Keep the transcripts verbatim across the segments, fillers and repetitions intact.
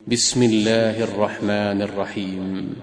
بسم الله الرحمن الرحيم.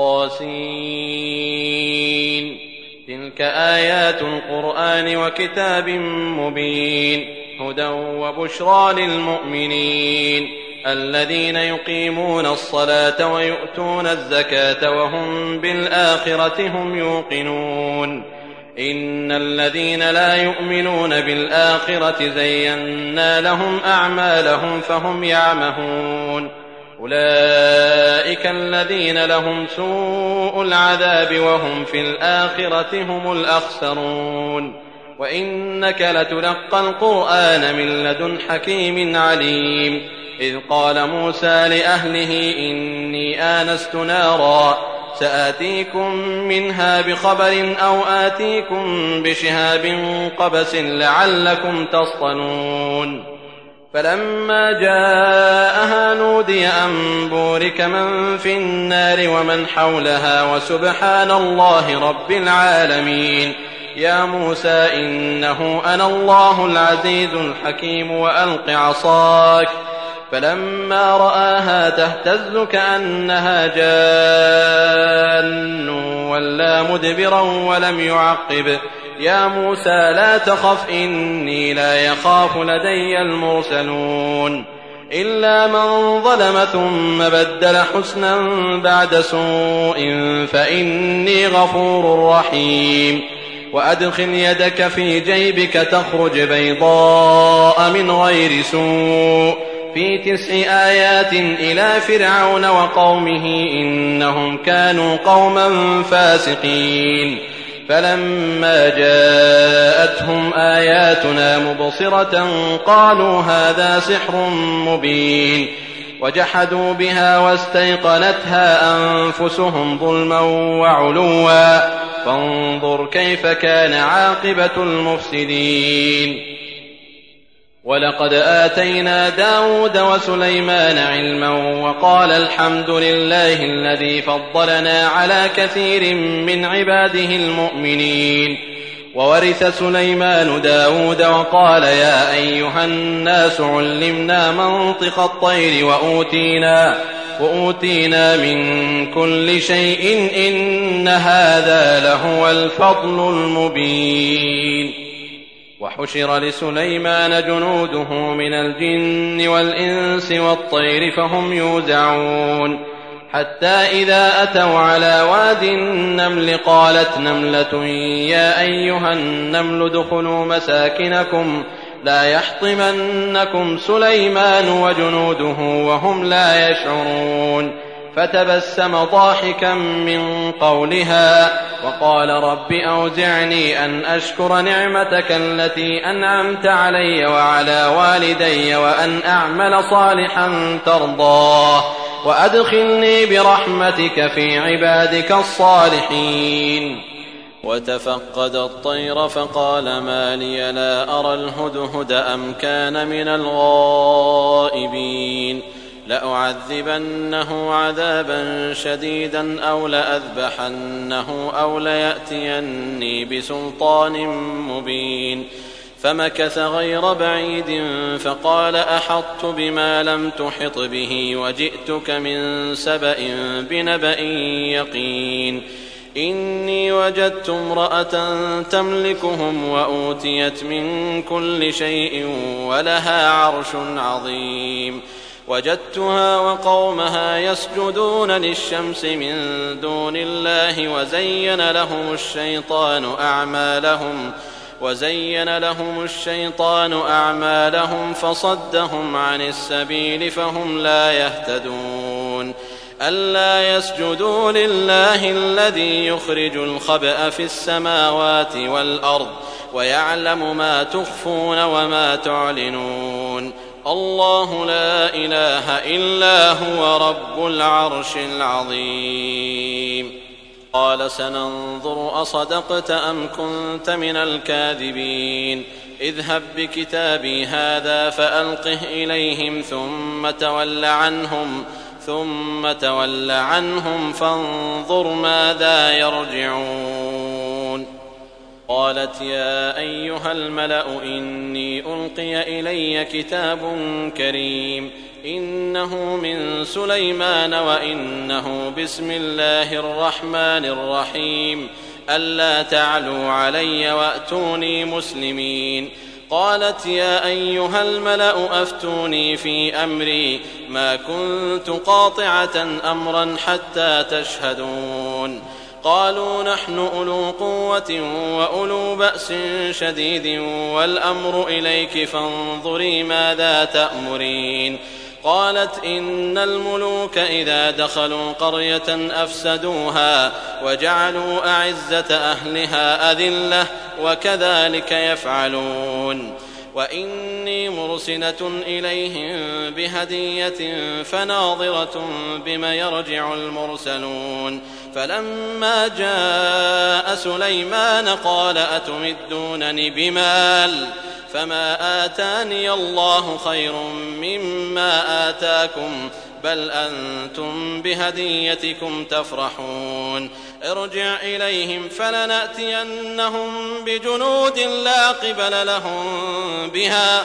طاسين. تلك آيات القرآن وكتاب مبين هدى وبشرى للمؤمنين الذين يقيمون الصلاة ويؤتون الزكاة وهم بالآخرة هم يوقنون. إن الذين لا يؤمنون بالآخرة زينا لهم أعمالهم فهم يعمهون. أولئك الذين لهم سوء العذاب وهم في الآخرة هم الأخسرون. وإنك لتلقى القرآن من لدن حكيم عليم. إذ قال موسى لأهله إني آنست نارا سآتيكم منها بخبر أو آتيكم بشهاب قبس لعلكم تصطلون. فلما جاءها نودي أن بورك من في النار ومن حولها وسبحان الله رب العالمين. يا موسى إنه أنا الله العزيز الحكيم وألق عصاك. فلما رآها تهتز كأنها جان ولا مدبرا ولم يعقب. يا موسى لا تخف إني لا يخاف لدي المرسلون. إلا من ظلم ثم بدل حسنا بعد سوء فإني غفور رحيم. وأدخل يدك في جيبك تخرج بيضاء من غير سوء في تسع آيات إلى فرعون وقومه إنهم كانوا قوما فاسقين. فلما جاءتهم آياتنا مبصرة قالوا هذا سحر مبين. وجحدوا بها واستيقنتها أنفسهم ظلما وعلوا فانظر كيف كان عاقبة المفسدين. ولقد آتينا داود وسليمان علما وقال الحمد لله الذي فضلنا على كثير من عباده المؤمنين. وورث سليمان داود وقال يا أيها الناس علمنا منطق الطير وأوتينا, وأوتينا من كل شيء إن هذا لهو الفضل المبين. وحشر لسليمان جنوده من الجن والإنس والطير فهم يوزعون. حتى إذا أتوا على واد النمل قالت نملة يا أيها النمل ادخلوا مساكنكم لا يحطمنكم سليمان وجنوده وهم لا يشعرون. فتبسم ضاحكا من قولها وقال رب أوزعني أن أشكر نعمتك التي أنعمت علي وعلى والدي وأن أعمل صالحا ترضاه وأدخلني برحمتك في عبادك الصالحين. وتفقد الطير فقال ما لي لا أرى الهدهد أم كان من الغائبين. لأعذبنه عذابا شديدا أو لأذبحنه أو ليأتيني بسلطان مبين. فمكث غير بعيد فقال أحطت بما لم تحط به وجئتك من سبأ بنبأ يقين. إني وجدت امرأة تملكهم وأوتيت من كل شيء ولها عرش عظيم. وجدتها وقومها يسجدون للشمس من دون الله وزين لهم الشيطان أعمالهم وزين لهم الشيطان أعمالهم فصدهم عن السبيل فهم لا يهتدون. ألا يسجدوا لله الذي يخرج الخبأ في السماوات والأرض ويعلم ما تخفون وما تعلنون. الله لا إله إلا هو رب العرش العظيم. قال سننظر أصدقت أم كنت من الكاذبين. اذهب بكتابي هذا فألقه إليهم ثم تول عنهم ثم تول عنهم فانظر ماذا يرجعون. قالت يا أيها الملأ إني ألقي إلي كتاب كريم إنه من سليمان وإنه بسم الله الرحمن الرحيم ألا تعلوا علي وأتوني مسلمين. قالت يا أيها الملأ أفتوني في أمري ما كنت قاطعة أمرا حتى تشهدون. قالوا نحن أولو قوة وأولو بأس شديد والأمر إليك فانظري ماذا تأمرين. قالت إن الملوك إذا دخلوا قرية أفسدوها وجعلوا أعزة أهلها أذلة وكذلك يفعلون. وإني مرسلة إليهم بهدية فناظرة بما يرجع المرسلون. فلما جاء سليمان قال أتمدونني بمال فما آتاني الله خير مما آتاكم بل أنتم بهديتكم تفرحون. ارجع إليهم فلنأتينهم بجنود لا قبل لهم بها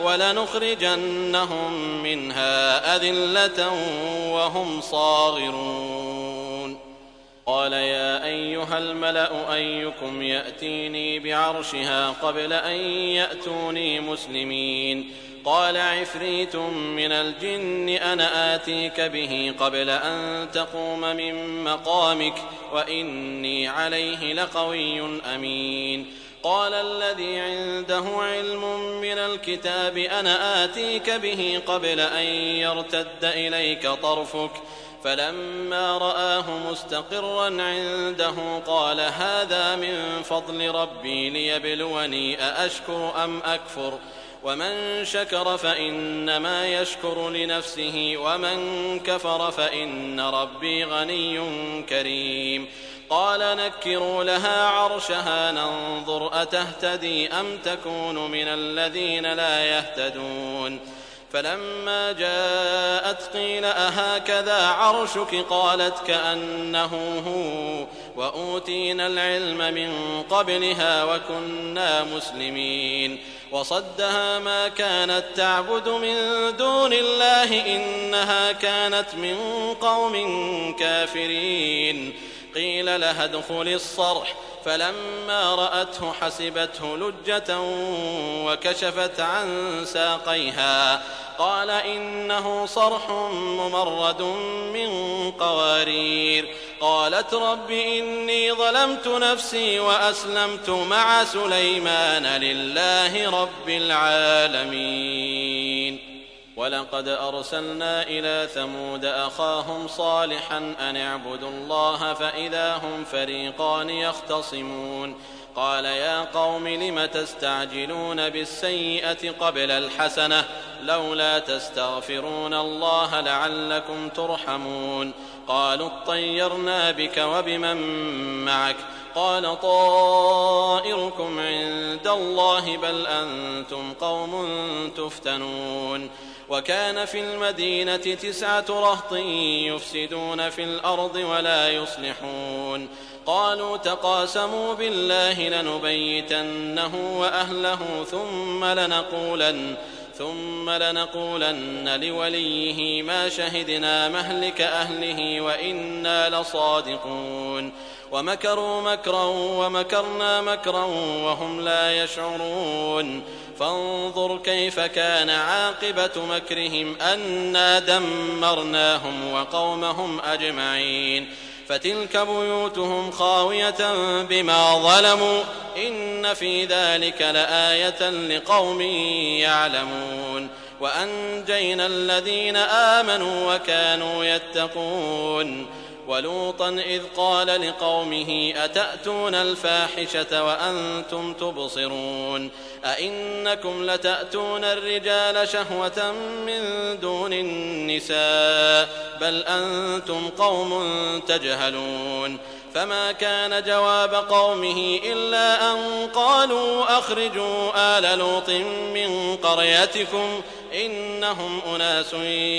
ولنخرجنهم منها أذلة وهم صاغرون. قال يا أيها الملأ أيكم يأتيني بعرشها قبل أن يأتوني مسلمين. قال عفريت من الجن أنا آتيك به قبل أن تقوم من مقامك وإني عليه لقوي أمين. قال الذي عنده علم من الكتاب أنا آتيك به قبل أن يرتد إليك طرفك فلما رآه مستقرا عنده قال هذا من فضل ربي ليبلوني أأشكر أم أكفر ومن شكر فإنما يشكر لنفسه ومن كفر فإن ربي غني كريم. قال نكروا لها عرشها ننظر أتهتدي أم تكون من الذين لا يهتدون. فلما جاءت قيل أهكذا عرشك قالت كأنه هو وأوتينا العلم من قبلها وكنا مسلمين. وصدها ما كانت تعبد من دون الله إنها كانت من قوم كافرين. قيل لها ادخل الصرح فلما رأته حسبته لجة وكشفت عن ساقيها قال إنه صرح ممرد من قوارير. قالت رب إني ظلمت نفسي وأسلمت مع سليمان لله رب العالمين. ولقد أرسلنا إلى ثمود أخاهم صالحا أن اعبدوا الله فإذا هم فريقان يختصمون. قال يا قوم لم تستعجلون بالسيئة قبل الحسنة لولا تستغفرون الله لعلكم ترحمون. قالوا اطيرنا بك وبمن معك قال طائركم عند الله بل أنتم قوم تفتنون. وكان في المدينة تسعة رهط يفسدون في الأرض ولا يصلحون. قالوا تقاسموا بالله لنبيتنه وأهله ثم لنقولن ثم لنقولن لوليه ما شهدنا مهلك أهله وإنا لصادقون. ومكروا مكرا ومكرنا مكرا وهم لا يشعرون. فانظر كيف كان عاقبة مكرهم أنا دمرناهم وقومهم أجمعين. فتلك بيوتهم خاوية بما ظلموا إن في ذلك لآية لقوم يعلمون. وأنجينا الذين آمنوا وكانوا يتقون. ولوطا إذ قال لقومه أتأتون الفاحشة وأنتم تبصرون أئنكم لتأتون الرجال شهوة من دون النساء بل أنتم قوم تجهلون. فما كان جواب قومه إلا أن قالوا أخرجوا آل لوط من قريتكم إنهم أناس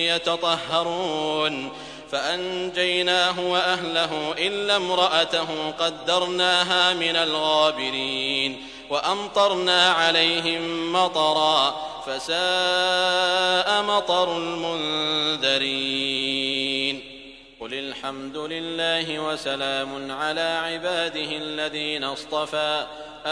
يتطهرون. فأنجيناه وأهله إلا امرأته قدرناها من الغابرين. وأمطرنا عليهم مطرا فساء مطر المنذرين قل الحمد لله وسلام على عباده الذين اصطفى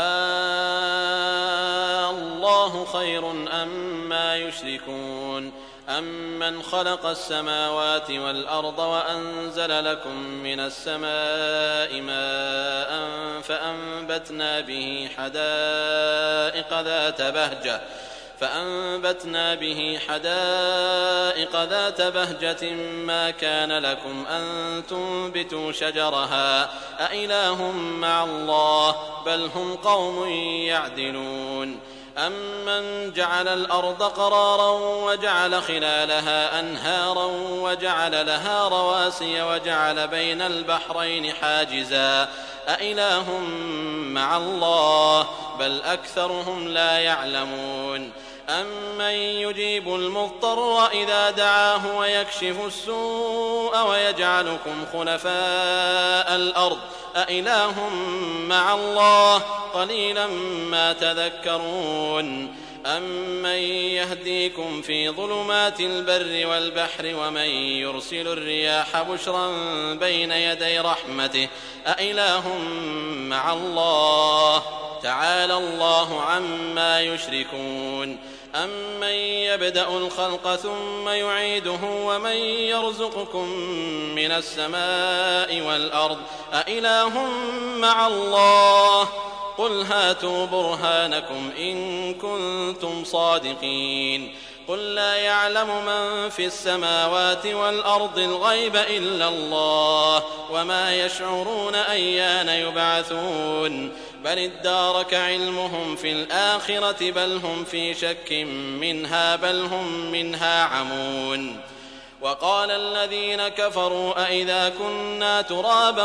آه الله خير أما يشركون أمن خلق السماوات والأرض وأنزل لكم من السماء ماء فأنبتنا به حدائق ذات بهجة فأنبتنا به حدائق ذات بهجة ما كان لكم أن تنبتوا شجرها أإله مع الله بل هم قوم يعدلون أمن جعل الأرض قرارا وجعل خلالها أنهارا وجعل لها رواسي وجعل بين البحرين حاجزا أإله مع الله بل أكثرهم لا يعلمون أمن يجيب المضطر إذا دعاه ويكشف السوء ويجعلكم خلفاء الأرض أإله مع الله قليلا ما تذكرون أمن يهديكم في ظلمات البر والبحر ومن يرسل الرياح بشرا بين يدي رحمته أإله مع الله تعالى الله عما يشركون أمن يبدأ الخلق ثم يعيده ومن يرزقكم من السماء والأرض أإله مع الله قل هاتوا برهانكم إن كنتم صادقين قل لا يعلم من في السماوات والأرض الغيب إلا الله وما يشعرون أيان يبعثون بل ادارك علمهم في الآخرة بل هم في شك منها بل هم منها عمون وقال الذين كفروا أئذا كنا ترابا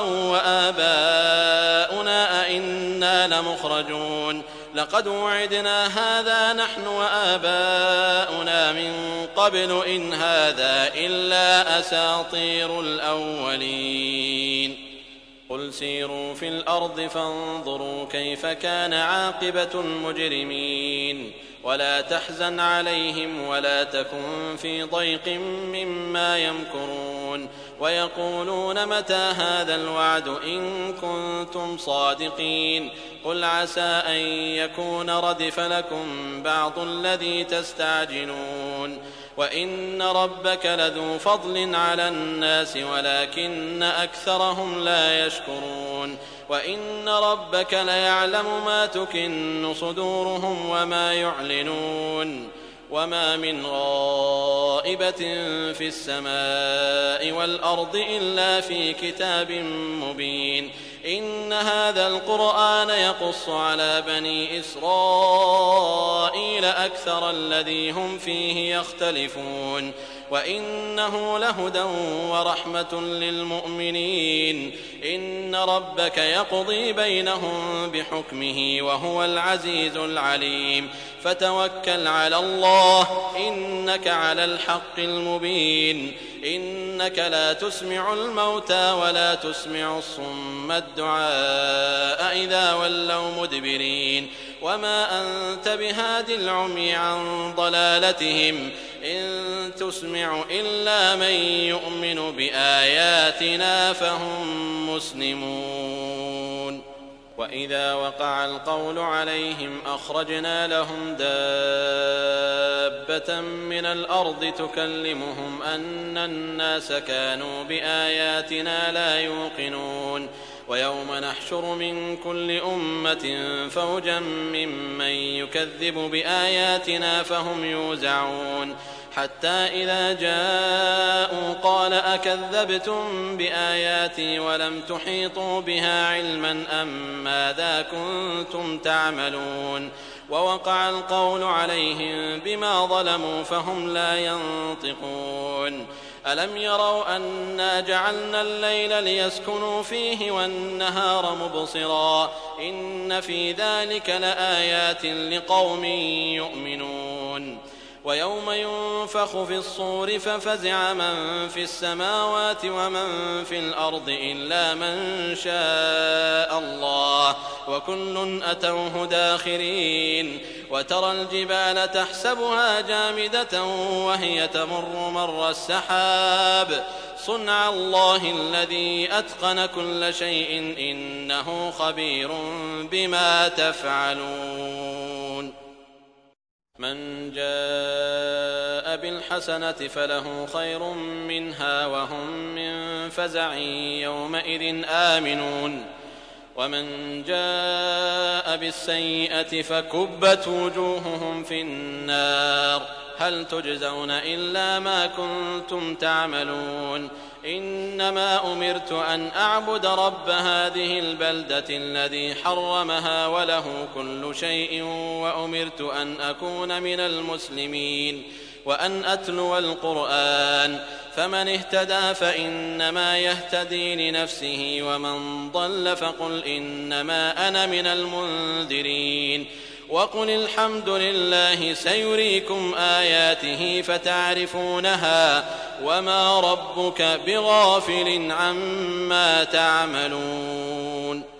وآباؤنا أئنا لمخرجون لقد وعدنا هذا نحن وآباؤنا من قبل إن هذا إلا أساطير الأولين قل سيروا في الأرض فانظروا كيف كان عاقبة المجرمين ولا تحزن عليهم ولا تكن في ضيق مما يمكرون ويقولون متى هذا الوعد إن كنتم صادقين قل عسى أن يكون ردف لكم بعض الذي تستعجلون وإن ربك لذو فضل على الناس ولكن أكثرهم لا يشكرون وإن ربك ليعلم ما تكن صدورهم وما يعلنون وما من غائبة في السماء والأرض إلا في كتاب مبين إن هذا القرآن يقص على بني إسرائيل أكثر الذي هم فيه يختلفون وإنه لهدى ورحمة للمؤمنين إن ربك يقضي بينهم بحكمه وهو العزيز العليم فتوكل على الله إنك على الحق المبين إنك لا تسمع الموتى ولا تسمع الصم الدعاء إذا ولوا مدبرين وما أنت بهاد العمي عن ضلالتهم إن تسمع إلا من يؤمن بآياتنا فهم مسلمون وإذا وقع القول عليهم أخرجنا لهم دابة من الأرض تكلمهم أن الناس كانوا بآياتنا لا يوقنون ويوم نحشر من كل أمة فوجا ممن يكذب بآياتنا فهم يوزعون حتى إذا جاءوا قال أكذبتم بآياتي ولم تحيطوا بها علما أم ماذا كنتم تعملون ووقع القول عليهم بما ظلموا فهم لا ينطقون ألم يروا أنا جعلنا الليل ليسكنوا فيه والنهار مبصرا إن في ذلك لآيات لقوم يؤمنون ويوم ينفخ في الصور ففزع من في السماوات ومن في الأرض إلا من شاء الله وكل أتوه داخرين وترى الجبال تحسبها جامدة وهي تمر مر السحاب صنع الله الذي أتقن كل شيء إنه خبير بما تفعلون من جاء بالحسنة فله خير منها وهم من فزع يومئذ آمنون ومن جاء بالسيئة فكبت وجوههم في النار هل تجزون إلا ما كنتم تعملون إنما أمرت أن أعبد رب هذه البلدة الذي حرمها وله كل شيء وأمرت أن أكون من المسلمين وأن أتلو القرآن فمن اهتدى فإنما يهتدي لنفسه ومن ضل فقل إنما أنا من المنذرين وقل الحمد لله سيريكم آياته فتعرفونها وما ربك بغافل عما تعملون